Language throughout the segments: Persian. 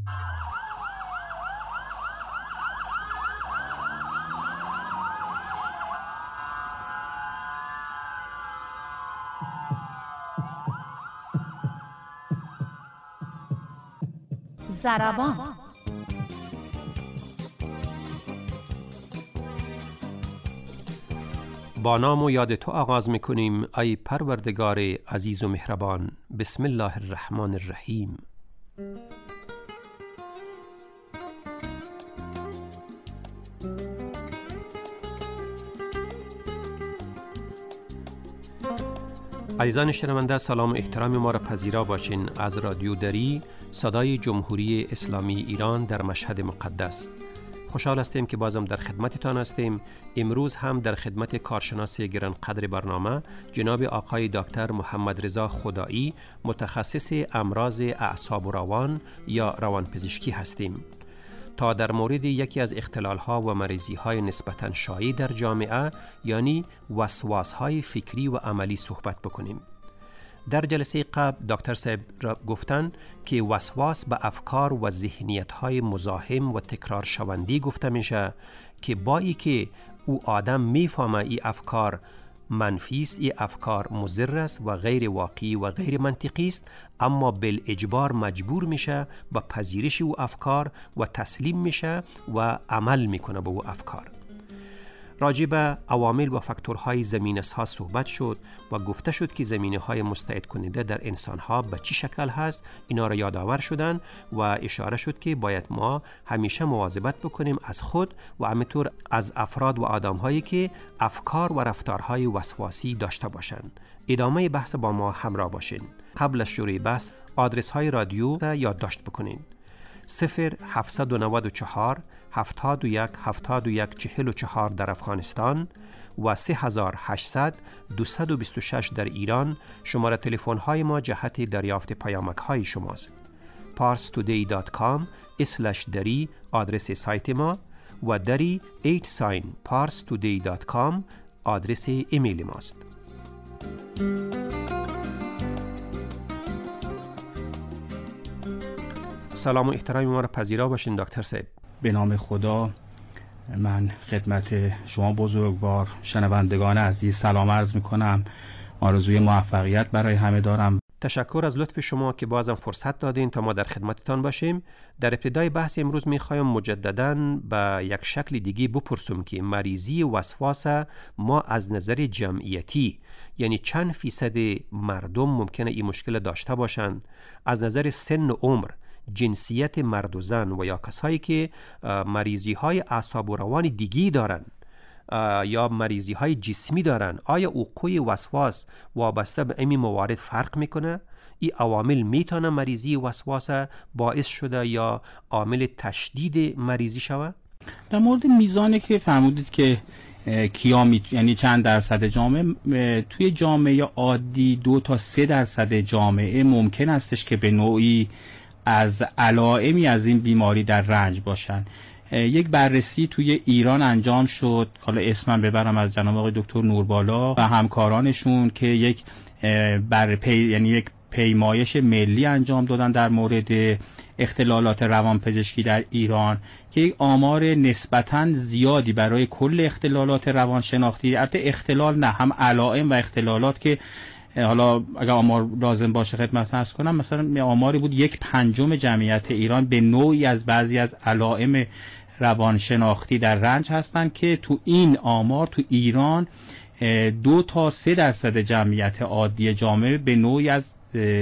ضربان. با نام و یاد تو آغاز میکنیم ای پروردگار عزیز و مهربان. بسم الله الرحمن الرحیم. عزیزان شنونده، سلام و احترام ما را پذیرا باشین. از رادیو دری، صدای جمهوری اسلامی ایران در مشهد مقدس خوشحال هستیم که بازم در خدمتتان هستیم. امروز هم در خدمت کارشناس گرانقدر برنامه جناب آقای دکتر محمد رضا خدایی، متخصص امراض اعصاب و روان یا روانپزشکی هستیم تا در مورد یکی از اختلال‌ها و مریضی‌های نسبتاً شایع در جامعه، یعنی وسواس‌های فکری و عملی صحبت بکنیم. در جلسه قبل دکتر صاحب را گفتن که وسواس به افکار و ذهنیت‌های مزاحم و تکرار شوندی گفته میشه که با ای که او آدم میفهمه ای افکار منفی است، ای افکار مضر است و غیر واقعی و غیر منطقی است، اما بالاجبار مجبور میشه به پذیرش او افکار و تسلیم میشه و عمل میکنه به او افکار. راجع به عوامل و فاکتورهای زمینه‌ساز صحبت شد و گفته شد که زمینه‌های مستعد کننده در انسان‌ها به چی شکل هست. اینا را یادآور شدن و اشاره شد که باید ما همیشه مواظبت بکنیم از خود و همینطور از افراد و آدم‌هایی که افکار و رفتارهای وسواسی داشته باشند. ادامه بحث با ما همراه باشین. قبل از شروع بحث آدرس‌های رادیو را یادداشت بکنین: 0794 71 71 44 در افغانستان و 3800 226 در ایران. شماره تلفن های ما جهت دریافت پیامک های شماست. parstoday.com/dari آدرس سایت ما و dari @parstoday.com آدرس ایمیل ماست. سلام و احترام ما را پذیرا باشین دکتر صاحب. به نام خدا، من خدمت شما بزرگوار شنوندگان عزیز سلام عرض میکنم. آرزوی موفقیت برای همه دارم. تشکر از لطف شما که بازم فرصت دادین تا ما در خدمتتان باشیم. در ابتدای بحث امروز میخوایم مجدداً به یک شکل دیگه بپرسیم که مریضی وسواس ما از نظر جمعیتی، یعنی چند فیصد مردم ممکنه این مشکل داشته باشند، از نظر سن و عمر، جنسیت مرد و زن و یا کسایی که مریضی های اعصاب و روان دیگی دارن یا مریضی های جسمی دارن، آیا وقوع وسواس وابسته به این موارد فرق میکنه؟ این عوامل میتونه مریضی وسواس باعث شده یا عامل تشدید مریضی شوه؟ در مورد میزانی که فرمودید که یعنی چند درصد جامعه، توی جامعه عادی 2 تا 3% جامعه ممکن استش که به نوعی از علائمی از این بیماری در رنج باشن. یک بررسی توی ایران انجام شد، حالا اسمم ببرم، از جناب آقای دکتر نوربالا و همکارانشون که یک یعنی یک پیمایش ملی انجام دادن در مورد اختلالات روانپزشکی در ایران که یک آمار نسبتاً زیادی برای کل اختلالات روانشناختی، البته اختلال نه، هم علائم و اختلالات که حالا اگر آمار لازم باشه خدمت عرض کنم، مثلا آماری بود 1/5 جمعیت ایران به نوعی از بعضی از علائم روانشناختی در رنج هستند که تو این آمار تو ایران 2 تا 3% جمعیت عادی جامعه به نوعی از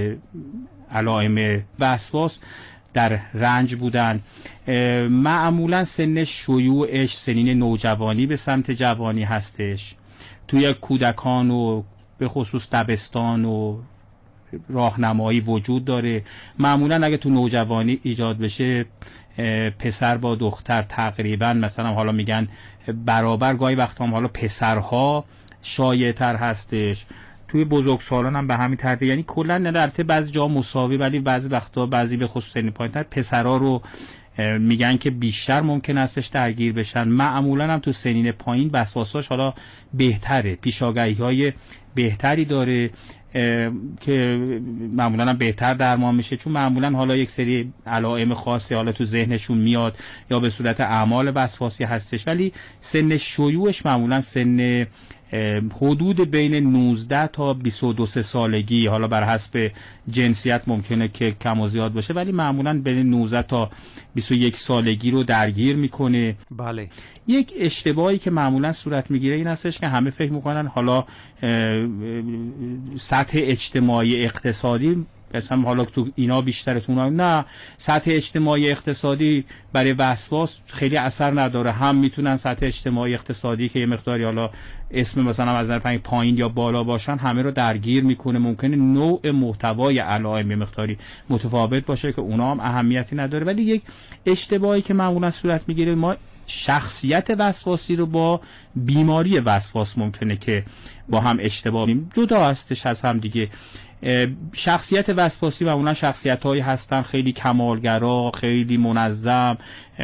علائم وسواس در رنج بودن. معمولا سن شیوعش سنین نوجوانی به سمت جوانی هستش. توی کودکان و به خصوص دبستان و راهنمایی وجود داره. معمولا اگه تو نوجوانی ایجاد بشه، پسر با دختر تقریبا مثلا حالا میگن برابر، گاهی وقتا هم حالا پسرها شایع تر هستش. توی بزرگسالان هم به همین ترتیب، یعنی کلا البته بعضی جا مساوی، ولی بعضی وقتا بعضی به خصوص سنی پایین‌تر پسرها رو میگن که بیشتر ممکن استش درگیر بشن. معمولا هم تو سنین پایین وسواساش حالا بهتره، پیشاگاهی‌های بهتری داره. که معمولا هم بهتر درمان میشه، چون معمولا حالا یک سری علائم خاصی حالا تو ذهنشون میاد یا به صورت اعمال وسواسی هستش، ولی سن شیوعش معمولا سن حدود بین 19 تا 22 سالگی، حالا بر حسب جنسیت ممکنه که کم و زیاد باشه، ولی معمولا بین 19 تا 21 سالگی رو درگیر میکنه. بله. یک اشتباهی که معمولا صورت میگیره این هستش که همه فکر میکنن حالا سطح اجتماعی اقتصادی مثلا حالا تو اینا بیشترتون، نه، سطح اجتماعی اقتصادی برای وسواس خیلی اثر نداره. هم میتونن سطح اجتماعی اقتصادی که یه مقداری حالا اسم مثلا از نظر پایین یا بالا باشن همه رو درگیر میکنه. ممکنه نوع محتوای علائم یه مقداری متفاوت باشه که اونا هم اهمیتی نداره، ولی یک اشتباهی که معمولا صورت میگیره، ما شخصیت وسواسی رو با بیماری وسواس ممکنه که با هم اشتباه کنیم، جدا هستش از هم دیگه. شخصیت وسواسی معمولا شخصیت‌هایی هستن خیلی کمالگرا، خیلی منظم،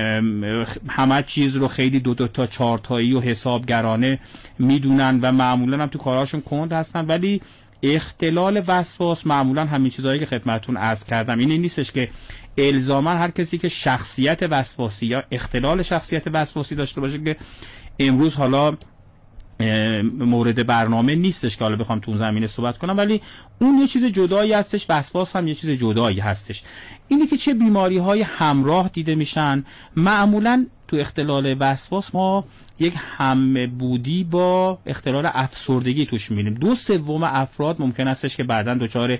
همه چیز رو خیلی دو تا چارتایی و حسابگرانه میدونن و معمولا هم تو کارهاشون کند هستن. ولی اختلال وسواس معمولا همین چیزهایی که خدمتتون عرض کردم، این نیستش که الزاما هر کسی که شخصیت وسواسی یا اختلال شخصیت وسواسی داشته باشه که امروز حالا مورد برنامه نیستش که حالا بخوام تو اون زمینه صحبت کنم، ولی اون یه چیز جدایی هستش، وسواس هم یه چیز جدایی هستش. اینی که چه بیماری های همراه دیده میشن. معمولا تو اختلال وسواس ما یک همبودی با اختلال افسردگی توش میبینیم. 2/3 افراد ممکن استش که بعداً دچار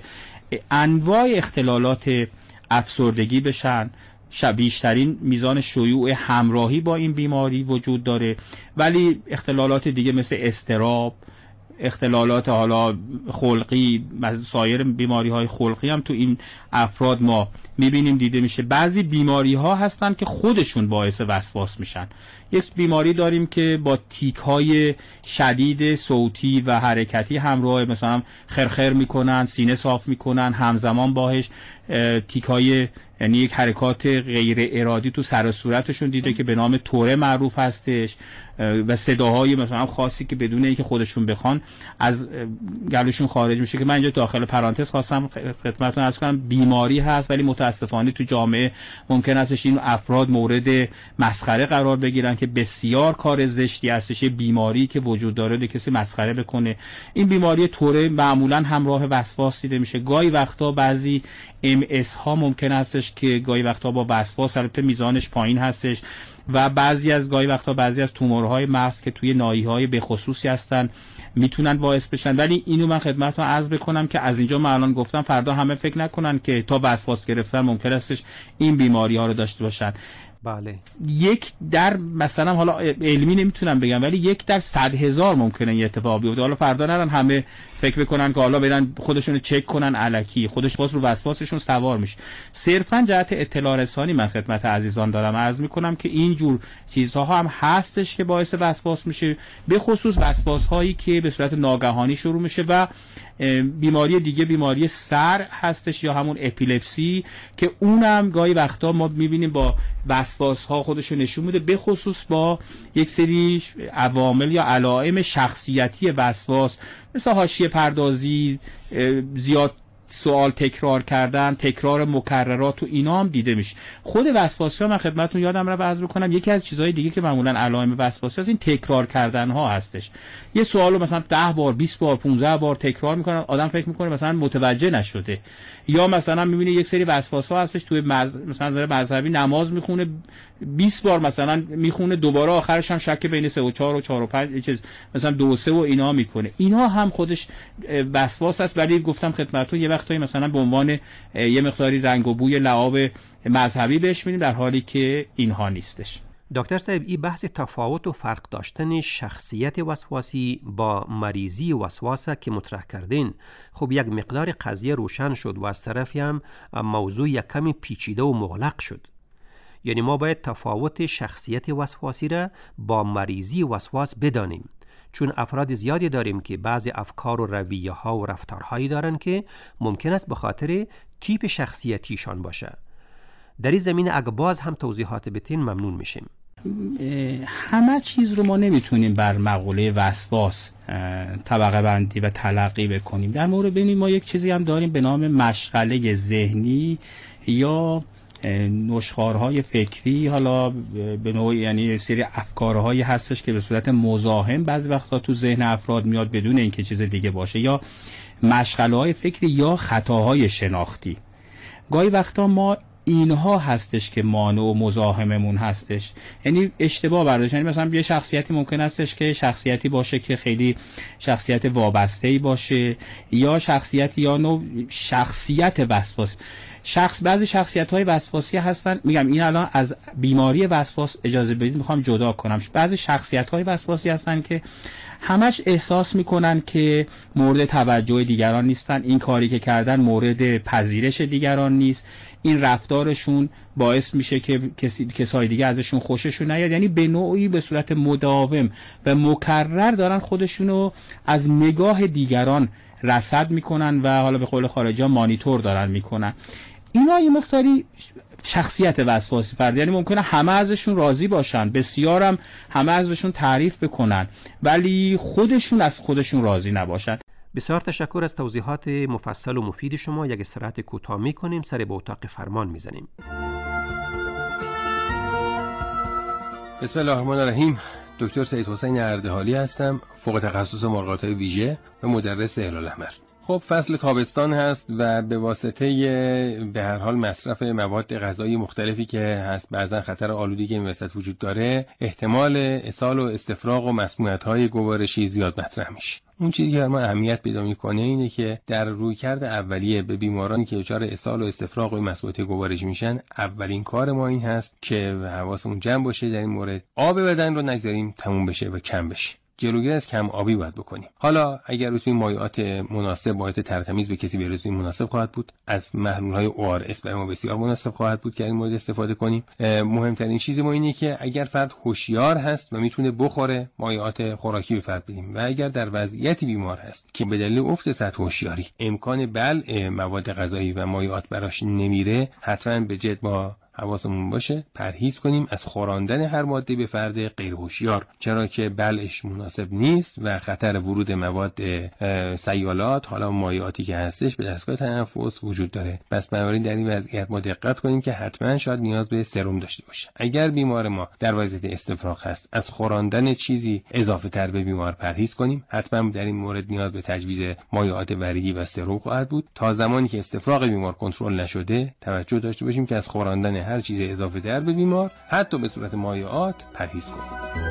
انواع اختلالات افسردگی بشن. بیشترین میزان شیوع همراهی با این بیماری وجود داره، ولی اختلالات دیگه مثل اضطراب، اختلالات حالا خلقی، سایر بیماری های خلقی هم تو این افراد ما میبینیم دیده میشه. بعضی بیماری ها هستن که خودشون باعث وسواس میشن. یک بیماری داریم که با تیک های شدید صوتی و حرکتی همراه، مثلا خرخر میکنن، سینه صاف میکنن، همزمان باهش تیک های، یعنی یک حرکات غیر ارادی تو سر و صورتشون دیده که به نام توره معروف هستش و صداهای مثلا خاصی که بدون اینکه خودشون بخوان از گلوشون خارج میشه، که من اینجا داخل پرانتز خواستم خدمتتون عرض کنم بیماری هست، ولی متاسفانه تو جامعه ممکن هستش این افراد مورد مسخره قرار بگیرن که بسیار کار زشتی هستش، بیماری که وجود داره کسی مسخره بکنه. این بیماری توره معمولا همراه وسواس دیده میشه. گاهی وقتا بعضی MS ها ممکن هستش که گاهی وقتا با وسواس، البته میزانش پایین هستش، و بعضی از تومورهای مغز که توی ناحیه‌های به خصوصی هستن میتونن باعث بشن. ولی اینو من خدمتتون عرض بکنم که از اینجا من الان گفتم، فردا همه فکر نکنن که تا وسواس گرفتن ممکن هستش این بیماری ها رو داشته باشن. بله. یک در مثلا حالا علمی نمیتونم بگم، ولی 1 در 100,000 ممکنه یه اتفاق بیفته. حالا فردا نرن همه فکر بکنن که حالا برن خودشونو چک کنن الکی، خودش باز رو وسواسشون سوار میشه. صرفا جهت اطلاع رسانی من خدمت عزیزان دارم عرض میکنم که این جور چیزها هم هستش که باعث وسواس میشه، به خصوص وسواس هایی که به صورت ناگهانی شروع میشه. و بیماری دیگه بیماری سر هستش یا همون اپیلپسی، که اونم گاهی وقتا ما میبینیم با وسواس ها خودشو نشون میده، به خصوص با یک سری عوامل یا علائم شخصیتی وسواس مثل حاشیه پردازی، زیاد سوال تکرار کردن، تکرار مکررات و اینا هم دیده میشه. خود وسواسی ها من خدمتتون یادم رفت عرض بکنم، یکی از چیزهای دیگه که معمولا علائم وسواسی هست این تکرار کردن ها هستش. یه سوالو مثلا 10 بار 20 بار 15 بار تکرار میکنن، آدم فکر میکنه مثلا متوجه نشده. یا مثلا میبینه یک سری وسواس ها هستش توی مثلا نظر مذهبی نماز میخونه 20 بار مثلا میخونه، دوباره آخرش هم شک بین 3 و 4 و 4 و 5 چیز مثلا 2 و 3 و اینا میکنه. اینا هم خودش وسواس است. ولی گفتم خدمتتون یه وقتایی مثلا به عنوان یه مقداری رنگ و بوی لعاب مذهبی بهش می‌بینیم، در حالی که اینها نیستش. دکتر صاحب، این بحث تفاوت و فرق داشتن شخصیت وسواسی با مریضی وسواسه که مطرح کردین، خب یک مقدار قضیه روشن شد و از طرفی هم موضوع یک کمی پیچیده و مغلق شد. یعنی ما باید تفاوت شخصیت وسواسی را با مریضی وسواس بدانیم، چون افراد زیادی داریم که بعضی افکار و رویه ها و رفتارهایی دارن که ممکن است به خاطر تیپ شخصیتیشان باشه. در این زمینه اگه باز هم توضیحات بتین ممنون میشیم. همه چیز رو ما نمیتونیم بر مقوله وسواس طبقه بندی و تلقی بکنیم. در مورد ببینید ما یک چیزی هم داریم به نام مشغله ذهنی یا نشخوارهای فکری، حالا به نوعی یعنی سری افکارهایی هستش که به صورت مزاحم بعضی وقتا تو ذهن افراد میاد بدون اینکه چیز دیگه باشه، یا مشغله‌های فکری یا خطاهای شناختی. گاهی وقتا ما اینها هستش که مانع و مزاحممون هستش، یعنی اشتباه برداشت. یعنی مثلا یه شخصیتی ممکن هستش که شخصیتی باشه که خیلی شخصیت وابسته‌ای باشه، یا شخصیت یا نوع شخصیت وسواسی. بعضی شخصیت‌های وسواسی هستن، میگم این الان از بیماری وسواس اجازه بدید میخوام جدا کنم. بعضی شخصیت‌های وسواسی هستن که همش احساس میکنن که مورد توجه دیگران نیستن، این کاری که کردن مورد پذیرش دیگران نیست، این رفتارشون باعث میشه که کسای دیگه ازشون خوششون نیاد. یعنی به نوعی به صورت مداوم و مکرر دارن خودشونو از نگاه دیگران رصد میکنن و حالا به قول خارجی‌ها مانیتور دارن میکنن. اینا یه مقداری شخصیت وسواسی فرد، یعنی ممکنه همه ازشون راضی باشن، بسیارم همه ازشون تعریف بکنن، ولی خودشون از خودشون راضی نباشن. بسیار تشکر از توضیحات مفصل و مفید شما. یک استراحت کوتاه می‌کنیم، سر به اتاق فرمان می‌زنیم. بسم الله الرحمن الرحیم. دکتر سید حسین اردهالی هستم، فوق تخصص مراقبات ویژه و مدرس هلال احمر. خب فصل تابستان هست و به واسطه به هر حال مصرف مواد غذایی مختلفی که هست، بعضا خطر آلودگی که این وسط وجود داره، احتمال اسهال و استفراغ و مسمومیت‌های گوارشی زیاد مطرح میشه. اون چیزی که ما اهمیت پیدا میکنه اینه که در رویکرد اولیه به بیمارانی که دچار اسهال و استفراغ و مسمومیت گوارشی میشن، اولین کار ما این هست که حواسمون جمع باشه در این مورد، آب بدن رو نگذاریم تموم بشه و کم بشه. جلوگیری از کم آبی باید بکنیم. حالا اگر بتونیم مایعات مناسب، مایعات ترتمیز به کسی برسونیم مناسب خواهد بود. از محلول‌های ORS برای ما بسیار مناسب خواهد بود که این مورد استفاده کنیم. مهمترین چیز ما اینه که اگر فرد هوشیار هست و میتونه بخوره، مایعات خوراکی به فرد بدیم، و اگر در وضعیتی بیمار هست که به دلیل افت سطح هوشیاری امکان بلع مواد غذایی و مایعات براش نمیره، حتما به جد با حواسمون باشه پرهیز کنیم از خوراندن هر ماده به فرد غیر هوشیار، چرا که بلعش مناسب نیست و خطر ورود مواد سیالات، حالا مایعاتی که هستش، به دستگاه تنفس وجود داره. پس بنابراین در این وضعیت ما دقت کنیم که حتما شاید نیاز به سرم داشته باشه. اگر بیمار ما در وضعیت استفراغ هست، از خوراندن چیزی اضافه تر به بیمار پرهیز کنیم. حتما در این مورد نیاز به تجویز مایعات ورگی و سرم خواهد بود. تا زمانی که استفراغ بیمار کنترل نشده، توجه داشته باشیم که از خوراندن هر چیز اضافه تر به بیمار، حتی به صورت مایعات، پرهیز کنیم.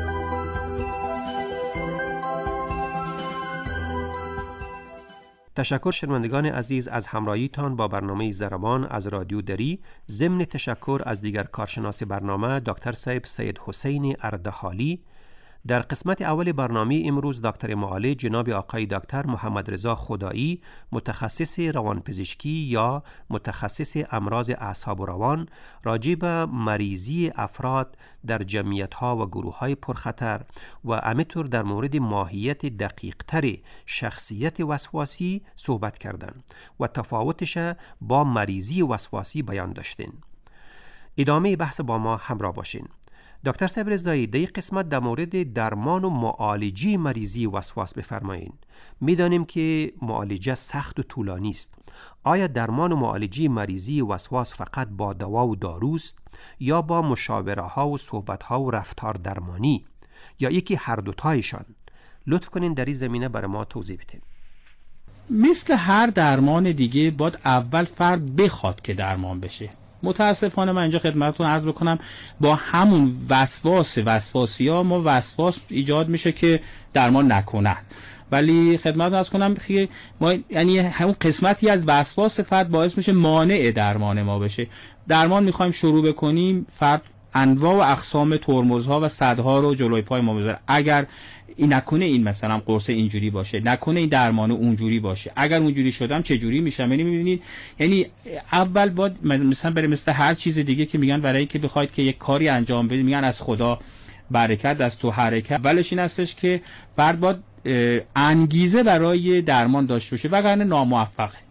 تشکر شنوندگان عزیز از همراهیتان با برنامه ضربان از رادیو دری. ضمن تشکر از دیگر کارشناس برنامه دکتر صاحب سید حسین اردهالی. در قسمت اول برنامه امروز دکتر معالج جناب آقای دکتر محمد رضا خدایی، متخصص روانپزشکی یا متخصص امراض اعصاب و روان، راجع به مریضی افراد در جمعیت‌ها و گروه‌های پرخطر و همینطور در مورد ماهیت دقیق‌تر شخصیت وسواسی صحبت کردند و تفاوتش با مریضی وسواسی بیان داشتین. ادامه بحث با ما همراه باشین. دکتر صاحب رضایی، در این قسمت در مورد درمان و معالجه مریضی وسواس بفرمایید. میدانیم که معالجه سخت و طولانی است. آیا درمان و معالجه مریضی وسواس فقط با دوا و داروست یا با مشاوره ها و صحبت ها و رفتار درمانی، یا یکی هر دوتایشان؟ لطف کنین در این زمینه برای ما توضیح بدین. مثل هر درمان دیگه باید اول فرد بخواد که درمان بشه. متاسفانه من اینجا خدمتتون عرض بکنم با همون وسواسی ها ما وسواس ایجاد میشه که درمان نکنن، ولی خدمتتون عرض کنم ما یعنی همون قسمتی از وسواس فرد باعث میشه مانع درمان ما بشه. درمان میخوایم شروع بکنیم، فرد انواع و اقسام ترمزها و صدها رو جلوی پای ما بذاره. اگر این نکنه این مثلا قرص اینجوری باشه، نکنه این درمان اونجوری باشه، اگر اونجوری شدم چه جوری میشم. یعنی میبینید، یعنی اول باید مثلا برای مثل هر چیز دیگه که میگن برای اینکه بخواید که یک کاری انجام بدید، میگن از خدا برکت، از تو حرکت. اولش این هستش که فرد باید انگیزه برای درمان داشته باشه، وگرنه ناموفقه.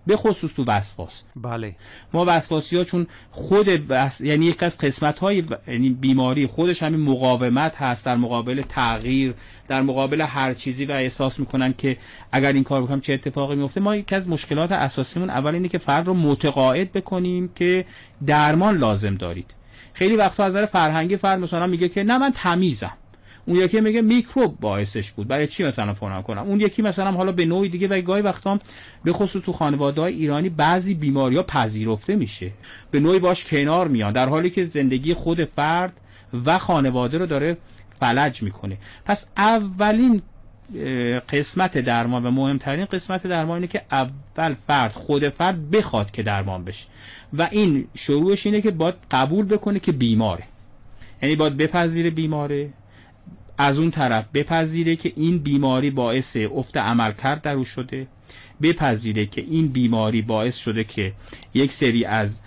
به خصوص تو وسواس. بله. ما وسواسی‌ها چون یعنی یک از قسمت‌های یعنی بیماری خودش همین مقاومت هست در مقابل تغییر، در مقابل هر چیزی و احساس میکنن که اگر این کار بکنم چه اتفاقی میفته. ما یک از مشکلات اساسیمون اول اینه که فرد رو متقاعد بکنیم که درمان لازم دارید. خیلی وقتا از نظر فرهنگی فرد مثلا میگه که نه من تمیزم، اون یکی میگه میکروب باعثش بود، برای چی مثلا فلان کنم، اون یکی مثلا حالا به نوعی دیگه. و گاهی وقتا به خصوص تو خانواده‌های ایرانی بعضی بیماری‌ها پذیرفته میشه، به نوعی باش کنار میان، در حالی که زندگی خود فرد و خانواده رو داره فلج میکنه. پس اولین قسمت درمان و مهمترین قسمت درمان اینه که اول خود فرد بخواد که درمان بشه و این شروعش اینه که باید قبول بکنه که بیماره، یعنی باید بپذیره بیماره، از اون طرف بپذیره که این بیماری باعث افت عملکرد در او شده، بپذیره که این بیماری باعث شده که یک سری از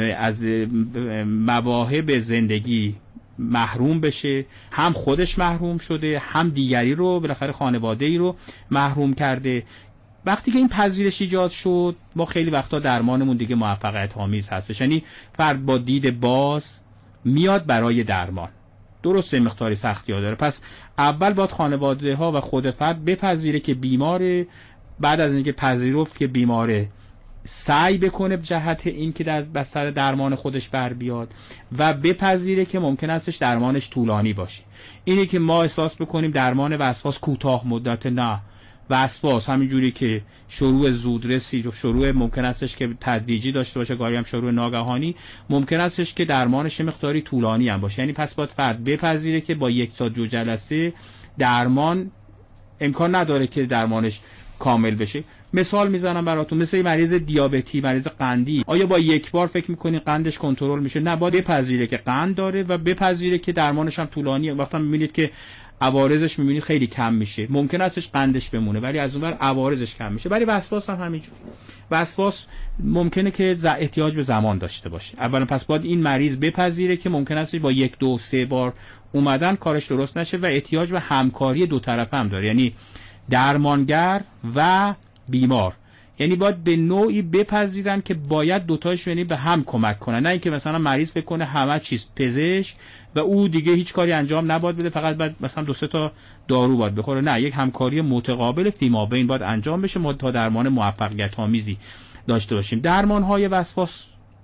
مواهب زندگی محروم بشه، هم خودش محروم شده، هم دیگری رو بالاخره خانواده‌ای رو محروم کرده. وقتی که این پذیرش ایجاد شد، ما خیلی وقتا درمانمون دیگه موفقیت آمیز هستش، یعنی فرد با دید باز میاد برای درمان. درسته مقداری سختی‌ها داره، پس اول باید خانواده ها و خود فرد بپذیره که بیماره، بعد از اینکه پذیرفت که بیماره سعی بکنه جهت این که در بستر درمان خودش بر بیاد و بپذیره که ممکن استش درمانش طولانی باشه. اینه که ما احساس بکنیم درمان وسواس کوتاه مدت، نه، وسواس همینجوری که شروع زودرسی، شروع ممکن استش که تدریجی داشته باشه، گاهی هم شروع ناگهانی، ممکن استش که درمانش مقداری طولانی هم باشه. یعنی پس باید فرد بپذیره که با 1 تا 2 جلسه درمان امکان نداره که درمانش کامل بشه. مثال میزنم براتون، مثل مریض دیابتی، مریض قندی، آیا با یک بار فکر میکنین قندش کنترل میشه؟ نه، باید بپذیره که قند داره و بپذیره که درمانش هم طولانیه. وقتی میبینید که عوارضش میبینید خیلی کم میشه، ممکن استش قندش بمونه ولی از اونور عوارضش کم میشه. ولی وسواس هم همینجور، وسواس ممکنه که احتیاج به زمان داشته باشه. اولا پس باید این مریض بپذیره که ممکن است با 1 2 3 بار اومدن کارش درست نشه و احتیاج به همکاری دو طرفه هم داره، یعنی درمانگر و بیمار. یعنی باید به نوعی بپذیرن که باید دوتایشون یعنی به هم کمک کنن، نه اینکه مثلا مریض فکر کنه همه چیز پزشک و او دیگه هیچ کاری انجام نباید بده، فقط باید مثلا 2 3 تا دارو باید بخوره. نه، یک همکاری متقابل فیما بین باید انجام بشه ما تا درمان موفقیت آمیزی داشته باشیم. درمان های وسواس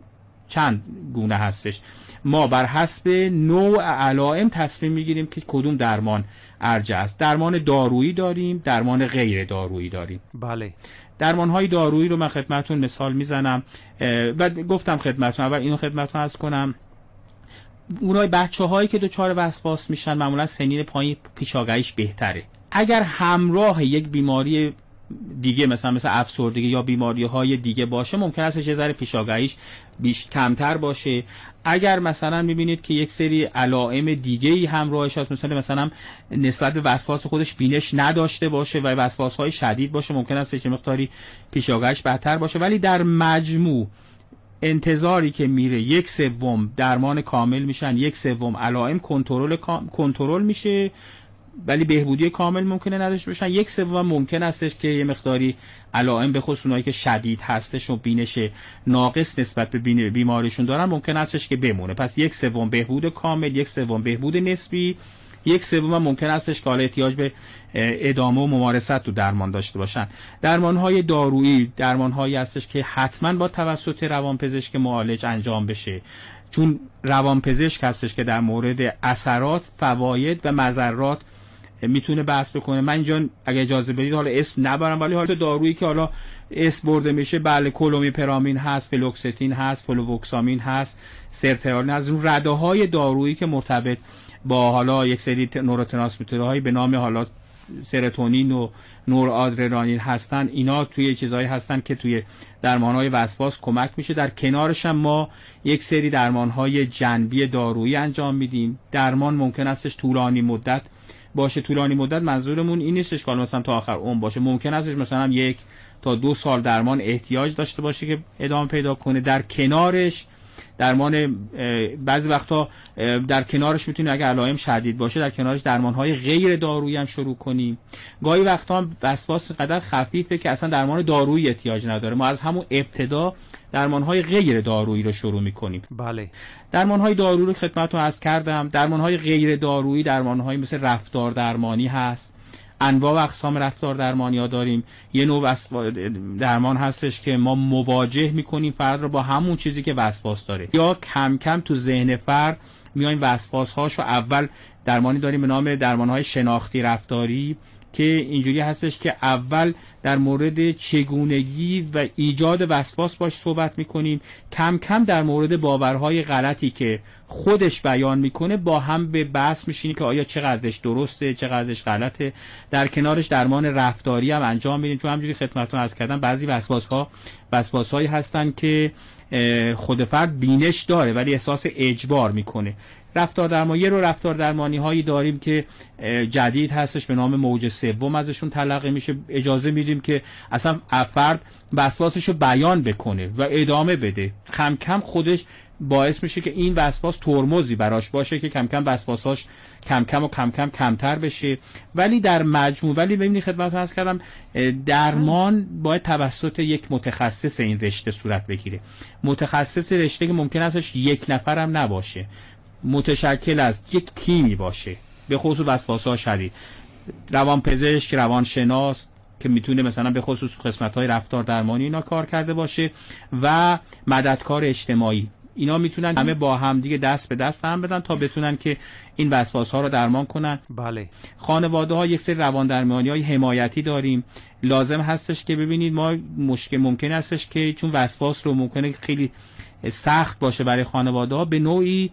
چند گونه هستش، ما بر حسب نوع علائم تصمیم میگیریم که کدوم درمان ارجح است. درمان دارویی داریم، درمان غیر دارویی داریم. بله. درمان های دارویی رو من خدمتتون مثال میزنم و گفتم خدمتتون، اول اینو خدمتتون عرض کنم، اونای بچه‌هایی که دچار وسواس میشن معمولا سنین پایین پیشاگریش بهتره. اگر همراه یک بیماری دیگه مثلا افسردگی یا بیماری‌های دیگه باشه، ممکن است یه ذره پیشاگریش کمتر باشه. اگر مثلا می‌بینید که یک سری علائم دیگه‌ای همراهش هست، مثلا نسبت به وسواس خودش بینش نداشته باشه و وسواس‌های شدید باشه، ممکن است چه مقداری پیشاگریش بهتر باشه. ولی در مجموع انتظاری که میره 1/3 درمان کامل میشن، 1/3 علائم کنترل میشه ولی بهبودی کامل ممکنه نداشته باشن، 1/3 ممکن استش که یه مقداری علائم به خصوص اونایی که شدید هستش و بینش ناقص نسبت به بیماریشون دارن ممکن استش که بمونه. پس 1/3 بهبود کامل، 1/3 بهبود نسبی، 1/3 ممکن استش که حالا احتیاج به ادامه و ممارست تو درمان داشته باشن. درمان‌های دارویی درمان‌هایی هستش که حتما با توسط روانپزشک معالج انجام بشه، چون روانپزشک هستش که در مورد اثرات، فواید و مضرات میتونه بحث بکنه. من اینجا اگه اجازه بدید حالا اسم نبرم، ولی حالا دارویی که حالا اسم برده میشه، بله، کلومیپرامین هست، فلوکستین هست، فلووکسامین هست، سرترالین هست. اون رده‌های دارویی که مرتبط با حالا یک سری نوروترانسمیترهایی به نام حالا سرتونین و نورآدرنالین هستن، اینا توی چیزایی هستن که توی درمان‌های وسواس کمک میشه. در کنارش هم ما یک سری درمان‌های جنبی دارویی انجام میدیم. درمان ممکن استش طولانی مدت باشه. طولانی مدت منظورمون این نیستش که مثلا تا آخر عمر باشه، ممکن استش مثلا 1 تا 2 سال درمان احتیاج داشته باشه که ادامه پیدا کنه. در کنارش درمان بعضی وقتا در کنارش میتونیم اگه علائم شدید باشه در کنارش درمان‌های غیر دارویی هم شروع کنیم. گاهی وقتا هم وسواس قدر خفیفه که اصلا درمان دارویی احتیاج نداره، ما از همون ابتدا درمان‌های غیر دارویی رو شروع می‌کنیم. بله. درمان‌های دارویی رو خدمتتون عرض کردم. درمان‌های غیر دارویی درمان‌های مثل رفتار درمانی هست. انواع و اقسام رفتار درمانی‌ها داریم. یه نوع درمان هستش که ما مواجه می‌کنیم فرد رو با همون چیزی که وسواس داره، یا کم کم تو ذهن فرد میایم وسواس‌هاشو. اول درمانی داریم به نام درمان‌های شناختی رفتاری که اینجوری هستش که اول در مورد چگونگی و ایجاد وسواس باش صحبت میکنیم، کم کم در مورد باورهای غلطی که خودش بیان میکنه با هم به بحث میشینیم که آیا چقدرش درسته چقدرش غلطه. در کنارش درمان رفتاری هم انجام میدیم، چون همجوری خدمتتون عرض کردم بعضی وسواس‌هایی هستن که خود فرد بینش داره ولی احساس اجبار میکنه. رفتار درمانی هایی داریم که جدید هستش به نام موج سوم ازشون تلقی میشه، اجازه میدیم که اصلا فرد وسواسش رو بیان بکنه و ادامه بده. کم کم خودش باعث میشه که این وسواس ترمزی براش باشه که کم کم وسواساش کم کم کمتر بشه. ولی در مجموع ببینید خدمتتون عرض کردم درمان باید توسط یک متخصص این رشته صورت بگیره. متخصص رشته که ممکن استش یک نفر هم نباشه، متشکل از یک تیمی باشه، به خصوص وسواس‌ها شدید. روانپزشک، روانشناس که میتونه مثلا به خصوص قسمت‌های رفتار درمانی اینا کار کرده باشه و مددکار اجتماعی. اینا میتونن همه با هم دیگه دست به دست هم بدن تا بتونن که این وسواس‌ها رو درمان کنن. بله. خانواده‌ها یک سری رواندرمانی‌های حمایتی داریم. لازم هستش که ببینید ما ممکن هستش که چون وسواس رو ممکنه خیلی سخت باشه برای خانواده‌ها، به نوعی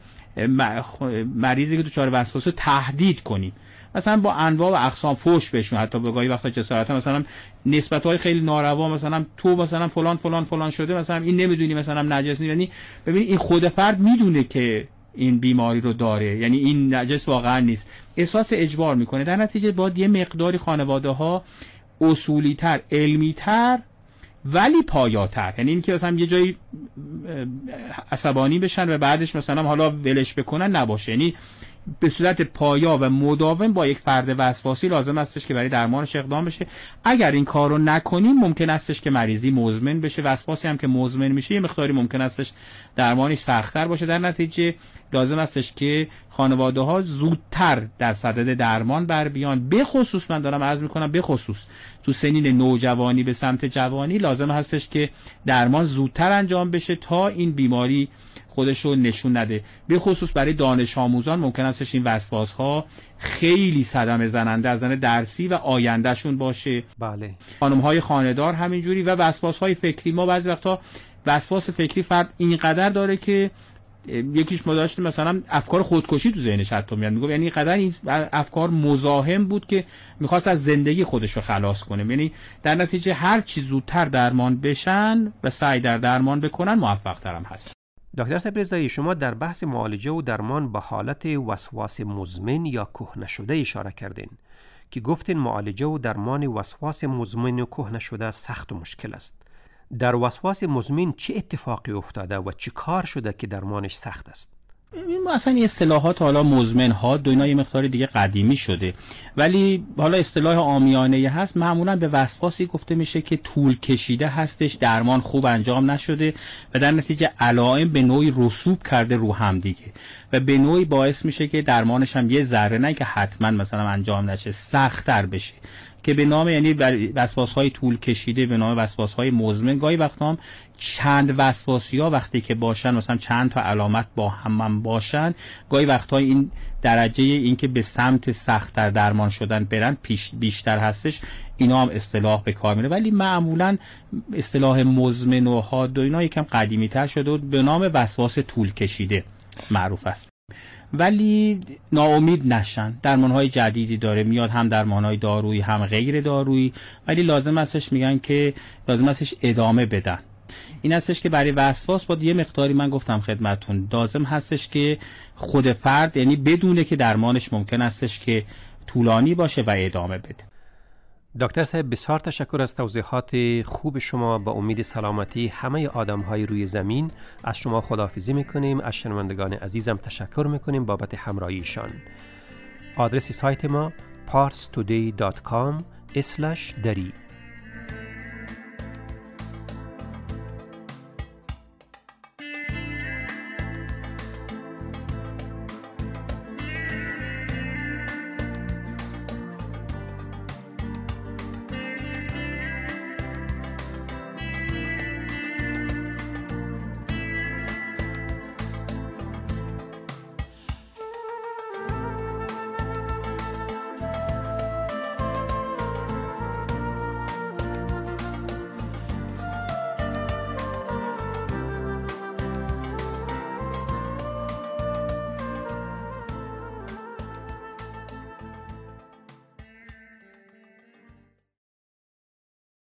مریضی که دچار وسواس رو تهدید کنیم، مثلا با انواع و اقسام فحش بهشون، حتی به گاهی وقتا جسارتا مثلا نسبت‌های خیلی ناروا، مثلا تو مثلا فلان فلان فلان شده، مثلا این نمیدونی مثلا نجس، یعنی ببین این خود فرد میدونه که این بیماری رو داره، یعنی این نجس واقعا نیست، احساس اجبار میکنه. در نتیجه باید یه مقداری خانواده‌ها اصولی‌تر، علمی‌تر ولی پایاتر، یعنی این که مثلا یه جایی عصبانی بشن و بعدش مثلا حالا ولش بکنن نباشه، یعنی به صورت پایا و مداوم با یک فرد وسواسی لازم استش که برای درمانش اقدام بشه. اگر این کار رو نکنیم ممکن استش که مریضی مزمن بشه. وسواسی هم که مزمن میشه یه مقداری ممکن استش درمانش سخت‌تر باشه. در نتیجه لازم استش که خانواده ها زودتر در صدد درمان بر بیان. به خصوص من دارم عرض میکنم به خصوص تو سنین نوجوانی به سمت جوانی لازم هستش که درمان زودتر انجام بشه تا این بیماری خودش رو نشون نده. به خصوص برای دانش آموزان ممکن استش این وسواس ها خیلی صدمه زننده از نظر درسی و آیندهشون باشه. بله. خانم های خانه‌دار همینجوری. و وسواس های فکری، ما بعضی وقتا وسواس فکری فرد اینقدر داره که یکیش ما داشتیم مثلا افکار خودکشی تو ذهنش حتی میاد، میگه یعنی قدر این افکار مزاحم بود که میخواست از زندگی خودش رو خلاص کنه. یعنی در نتیجه هر چی زودتر درمان بشن و سعی در درمان بکنن موفق تر هم هست. دکتر صبری‌زایی، شما در بحث معالجه و درمان به حالت وسواس مزمن یا کهنه شده اشاره کردین که گفتین معالجه و درمان وسواس مزمن و کهنه شده سخت و مشکل است. در وسواس مزمن چه اتفاقی افتاده و چه کار شده که درمانش سخت است؟ این اصلا این اصطلاحات حالا مزمن ها دو اینا یه مقدار دیگه قدیمی شده، ولی حالا اصطلاح عامیانه هست. معمولا به وسواسی گفته میشه که طول کشیده هستش، درمان خوب انجام نشده و در نتیجه علائم به نوعی رسوب کرده رو هم دیگه و به نوعی باعث میشه که درمانش هم یه ذره نه که حتما مثلا انجام نشه، سخت‌تر بشه، که به نام یعنی وسواس‌های طول کشیده به نام وسواس‌های مزمن. گاهی وقتا هم چند وسواسی‌ها وقتی که باشن، مثلا چند تا علامت با هم باشن، گاهی وقتا این درجه این که به سمت سخت‌تر درمان شدن برن بیشتر هستش. اینا هم اصطلاح به کار میره، ولی معمولا اصطلاح مزمن و حاد و اینا یکم قدیمی‌تر شده و به نام وسواس طول کشیده معروف است. ولی ناامید نشن، درمان‌های جدیدی داره میاد، هم درمان‌های دارویی هم غیر دارویی، ولی لازم هستش میگن که لازم هستش ادامه بدن. این هستش که برای وسواس باید یه مقداری من گفتم خدمتون لازم هستش که خود فرد یعنی بدونه که درمانش ممکن هستش که طولانی باشه و ادامه بده. دکتر صاحب بسیار تشکر از توضیحات خوب شما. با امید سلامتی همه آدم‌های روی زمین از شما خداحافظی می‌کنیم. از شنوندگان عزیزم تشکر می‌کنیم بابت همراهیشان. آدرس سایت ما parstoday.com/dari